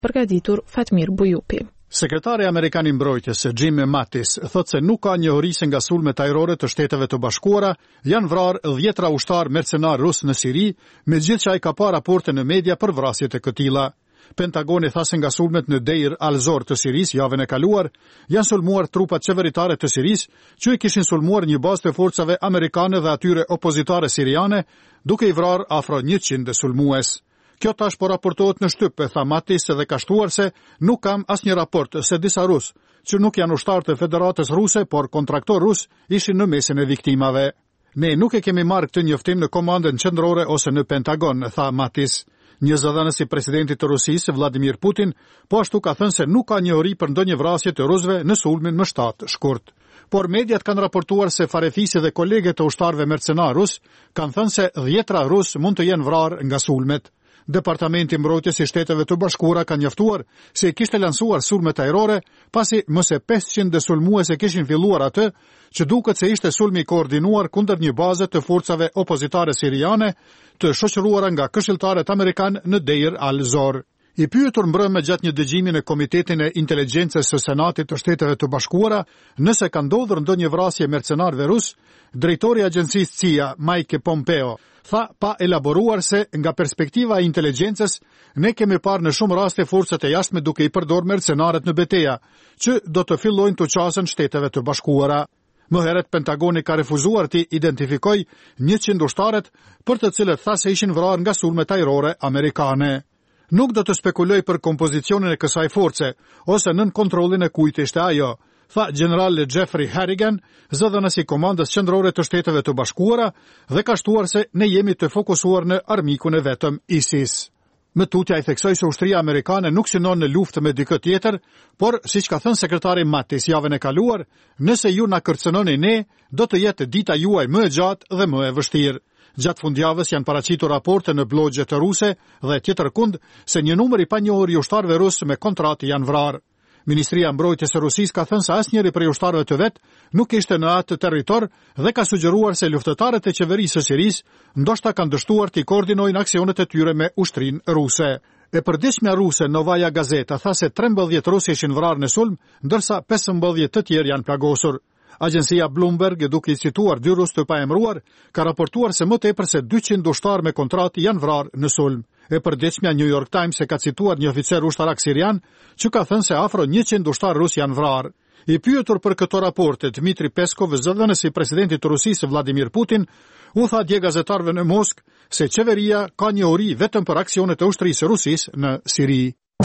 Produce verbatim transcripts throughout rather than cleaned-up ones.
Përgatitur Fatmir Bujupi. Sekretari Amerikan i Mbrojtjes Jim Mattis thotë se nuk ka njohuri nga sulmet ajrore të Shteteve të Bashkuara, janë vrarë dhjetra ushtar mercenar rus në Siri, megjithëse ai ka pa raporte në media për vrasjet e këtilla. Pentagoni tha se nga sulmet në Deir al-Zor të Siris javën e kaluar, janë sulmuar trupat qeveritare të Siris, që i kishin sulmuar një bazë të forcave amerikane dhe atyre opozitare siriane, duke i vrarë afro njëqind sulmues. Kjo tash po raportohet në shtyp, tha Mattis, dhe ka shtuar se nuk kam asnjë raport se disa rus, që nuk janë ushtarë të Federatës Ruse, por kontraktor rus, ishin në mesin e viktimave. Ne nuk e kemi marrë këtë njoftim në komandën qendrore ose në Pentagon, tha Mattis. Një zëdhënës i presidentit të Rusisë, Vladimir Putin, po ashtu ka thënë se nuk ka njohuri për ndonjë vrasje të rusëve në sulmin më shtatë shkurt. Por mediat kanë raportuar se farefisi dhe kolegët të ushtarëve mercenar rus kanë thënë se dhjetra rus mund të jenë vrarë nga sulmet. Departamenti i Mbrojtjes i Shteteve të Bashkuara ka njoftuar se kishte lansuar sulmet ajrore pasi më së pesëqind sulmuese kishin filluar atë, që duket se ishte sulmi i koordinuar kundër një baze të forcave opozitare siriane të shoqëruara nga këshilltarët amerikan në Deir al-Zor. I pyetur mbrëmë gjatë një dëgjimi në Komitetin e Inteligjencës së Senatit të Shteteve të Bashkuara nëse ka ndodhur ndonjë vrasje mercenarëve rus, drejtori i agjencisë C I A, Mike Pompeo, tha pa elaboruar se nga perspektiva e inteligjencës ne kemi parë në shumë raste forcat e jashtme duke i përdorur mercenarët në betejë, që do të fillojnë të qasen Shteteve të Bashkuara. Më herët Pentagoni ka refuzuar të identifikojë njëqind ushtarët për të cilët tha se ishin vrarë nga sulmet ajrore amerikane. Nuk do të spekuloj për kompozicionin e kësaj force, ose nën kontrollin e kujt ishte ajo, tha general Jeffrey Harrigan, zëdhënës i komandës qendrore të Shteteve të Bashkuara, dhe ka shtuar se ne jemi të fokusuar në armikun e vetëm ISIS. Më tutja i theksoi se ushtria amerikane nuk synon në luftë me dikë tjetër, por siç ka thënë sekretari Mattis javën e kaluar, nëse ju na kërcënoni ne, do të jetë dita juaj më e gjatë dhe më e vështirë. Gjatë fundjavës janë paraqitur raporte në blogje të ruse dhe tjetërkund se një numër i panjohur i ushtarëve rus me kontratë janë vrarë. Ministria e Mbrojtjes së Rusisë ka thënë se asnjëri prej ushtarëve të vet nuk ishte në atë territor dhe ka sugjeruar se luftëtarët e qeverisë së Sirisë ndoshta kanë dështuar të koordinojnë aksionet e tyre me ushtrinë ruse. E përditshmja ruse Novaya Gazeta tha se trembëdhjetë rusë ishin vrarë në sulm, ndërsa pesëmbëdhjetë të tjerë janë plagosur. Agjencia Bloomberg, duke i cituar dy rus të paemëruar, ka raportuar se më tepër se dyqind ushtarë me kontratë janë vrarë në sulm. E përditshmja New York Times e ka cituar një oficer ushtarak sirian, që ka thënë se afro njëqind ushtarë rus janë vrarë. I pyetur për këto raporte, Dmitri Peskov, zëdhënës i presidentit të Rusisë Vladimir Putin, u tha dje gazetarëve në Moskë se qeveria ka njohuri vetëm për aksionet e ushtrisë së Rusisë në Siri.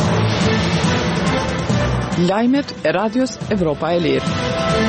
Lajmet e Radios Evropa e Lirë.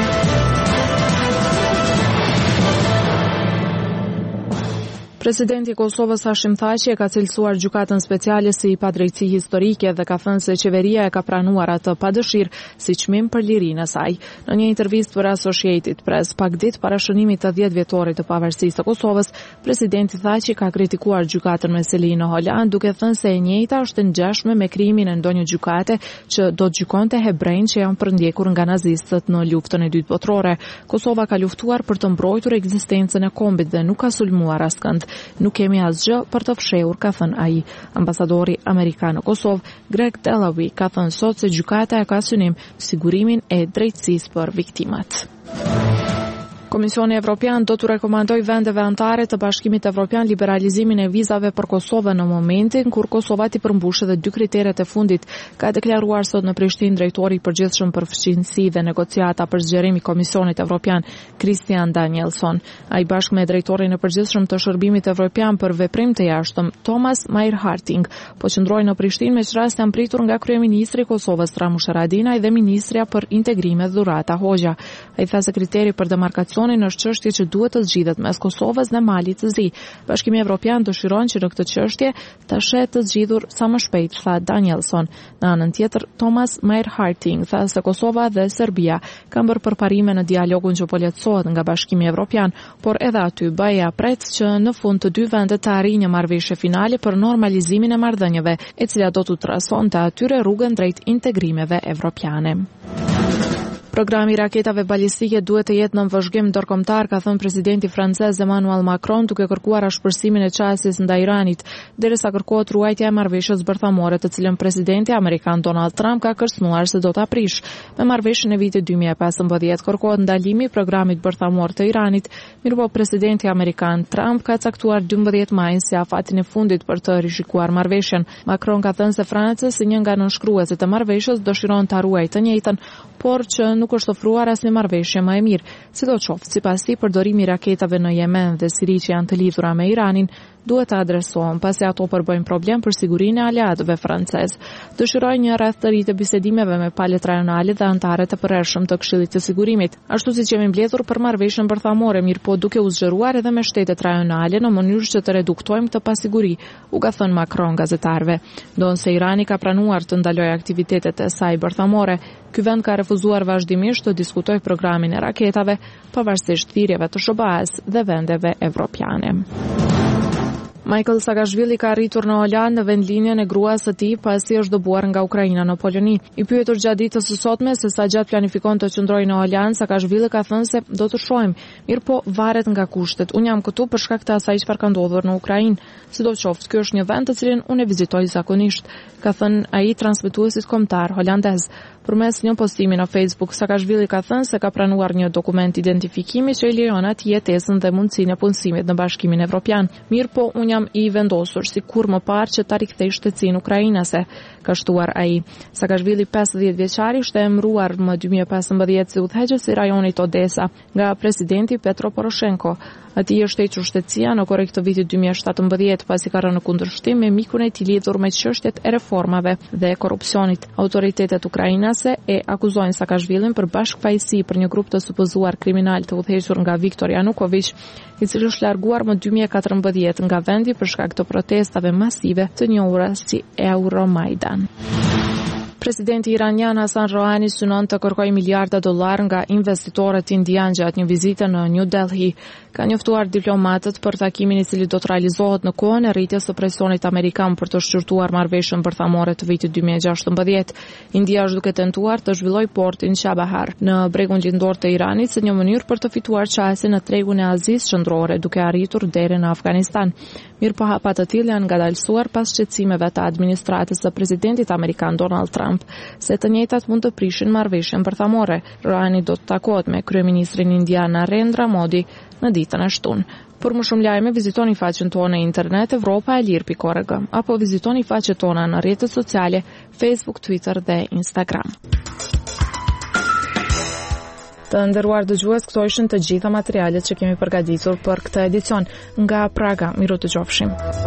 Presidenti i Kosovës Hashim Thaçi e ka cilësuar gjykatën speciale si padrejtësi historike dhe ka thënë se qeveria e ka pranuar atë pa dëshirë si çmim për lirinë e saj. Në një intervistë për Associated Press, pak ditë para shënimit të dhjetë vjetorit të pavarësisë së Kosovës, presidenti Thaçi ka kritikuar gjykatën me seli në Holand, duke thënë se e njëjta është ngjashme me krimin e ndonjë gjykate që do të gjykonte hebrejnë që janë përndjekur nga nazistët në luftën e dytë botërore. Kosova ka luftuar për të mbrojtur ekzistencën e kombit dhe nuk ka sulmuar askënd. Nuk kemi asgjë për të fshehur, ka thënë ai. Ambasadori amerikan në Kosovë, Greg Delawy, ka thënë sot se gjykata e ka synim sigurimin e drejtësisë për viktimat. Komisioni Evropian do të rekomandoj vendeve anëtare të Bashkimit Evropian liberalizimin e vizave për Kosovën në momentin kur Kosova t'i përmbushë dhe dy kriteret e fundit, ka deklaruar sot në Prishtinë drejtori i përgjithshëm për fqinësi dhe negociata për zgjerim i Komisionit Evropian, Christian Danielson. Ai bashkë me drejtorin e përgjithshëm të Shërbimit Evropian për veprim të jashtëm, Thomas Meyer-Harting, po qëndrojnë në Prishtinë me çrast janë pritur nga kryeministri i Kosovës Ramush Haradinaj dhe ministrja për integrime Dhurata Hoxha. Ai tha se kriteri për demarkacion në është çështje që duhet të zgjidhet mes Kosovës dhe Malit të Zi. Bashkimi Evropian dëshiron që në këtë çështje të shetë të zgjidhur sa më shpejt, tha Danielson. Në anën tjetër, Thomas Meyer-Harting tha se Kosova dhe Serbia kanë bërë përparime në dialogun që po lehtësohet nga Bashkimi Evropian, por edhe aty B E A pret që në fund të dy vendet të arrijë një marrëveshje finale për normalizimin e marrëdhënieve, e cila do të trasonte atyre rrugën drejt integrimeve evropiane. Programi i raketave balistike duhet të jetë në vëzhgim ndërkombëtar, ka thënë presidenti francez Emmanuel Macron, duke kërkuar ashpërsimin e qasjes ndaj Iranit, derisa kërkohet ruajtja e marrëveshjes bërthamore, të cilën presidenti amerikan Donald Trump ka kërcënuar se do ta prish. Me marrëveshjen e vitit dy mijë e pesëmbëdhjetë kërkohet ndalimi i programit bërthamor të Iranit, mirëpo presidenti amerikan Trump ka caktuar dymbëdhjetë majin si afatin e fundit për të rishikuar marrëveshjen. Macron ka thënë se Franca, si një nga nënshkruesit e marrëveshjes, dëshiron ta ruajë të njëjtën, por që nuk është ofruar asnjë marrëveshje më e mirë. Sidoqoftë, sipas tij, përdorimi i raketave në Yemen dhe Siri që janë të lidhura me Iranin duhet të adresohen, pasi ato përbëjnë problem për sigurinë e aleatëve francez. Dëshiroj një rreth të ri të bisedimeve me palët rajonale dhe anëtarët e përhershëm të Këshillit të Sigurimit, ashtu siç jemi mbledhur për marrëveshjen bërthamore, mirëpo duke u zgjeruar edhe me shtetet rajonale në mënyrë që të reduktojmë këtë pasiguri, u ka thënë Macron gazetarëve. Ndonse Irani ka pranuar të ndalojë aktivitetet e saj bërthamore, ky vend ka refuzuar vazhdimisht të diskutojë programin e raketave, pavarësisht thirrjeve të S B A-s dhe vendeve evropiane. Michael Saakashvili ka arritur në Holandë në vendlinjen e gruas së tij pasi është dëbuar nga Ukraina në Poloni. I pyetur gjatë ditës së sotme se sa gjatë planifikon të qëndrojë në Holandë, Saakashvili ka thënë se do të shohim, mirëpo varet nga kushtet. Unë jam këtu për shkak të asaj çfarë ka ndodhur në Ukrainë. Sidoqoftë, ky është një vend të cilin unë e vizitoj zakonisht, ka thënë ai transmetuesit kombëtar holandez. Përmes një postimi në Facebook, Saakashvili ka thënë se ka pranuar një dokument identifikimi që i lejon atij jetesën dhe mundësinë e punësimit në Bashkimin Evropian. Mirëpo unë jam i vendosur si kur më parë që ta rikthej shtëtsinë ukrainase, ka shtuar ai. Saakashvili, pesëdhjetë vjeçari, ishte emëruar më dy mijë e pesëmbëdhjetë si udhëheqës i rajonit Odesa nga presidenti Petro Poroshenko. Atij është hequr shtetësia në korrik të vitit dy mijë e shtatëmbëdhjetë pasi ka rënë në kundërshtim me mikun e tij lidhur me çështjet e reformave dhe korrupsionit. Autoritetet ukrainase e akuzojnë Saakashvilin për bashkëfajësi për një grup të supozuar kriminal të udhëhequr nga Viktor Yanukovych, i cili është larguar më dy mijë e katërmbëdhjetë nga vendi për shkak të protestave masive të njohura si Euromaidan. Presidenti iranian Hassan Rouhani synon të kërkojë miliarda dollar nga investitorët indian gjatë një vizite në New Delhi. Ka njoftuar diplomatët për takimin i cili do të realizohet në kohën e rritjes së presionit amerikan për të shqyrtuar marrëveshjen bërthamore të vitit dy mijë e gjashtëmbëdhjetë. India është duke tentuar të zhvillojë portin Chabahar në bregun lindor të Iranit si një mënyrë për të fituar qasje në tregun e Azisë qendrore, duke arritur deri në Afganistan. Mirëpo hapa të tillë janë ngadalësuar pas shqetësimeve të administratës së presidentit amerikan Donald Trump se të njëjtat mund të prishin marrëveshjen bërthamore. Rouhani do të takohet me kryeministrin indian Narendra Modi në ditën e shtunë. Për më shumë lajme, vizitoni faqen tonë në internet evropa e lirë pikë org apo vizitoni faqet tona në rrjetet sociale Facebook, Twitter dhe Instagram. Të nderuar dëgjues, këto ishin të gjitha materialet që kemi përgatitur për këtë edicion. Nga Praga, miru të qofshim.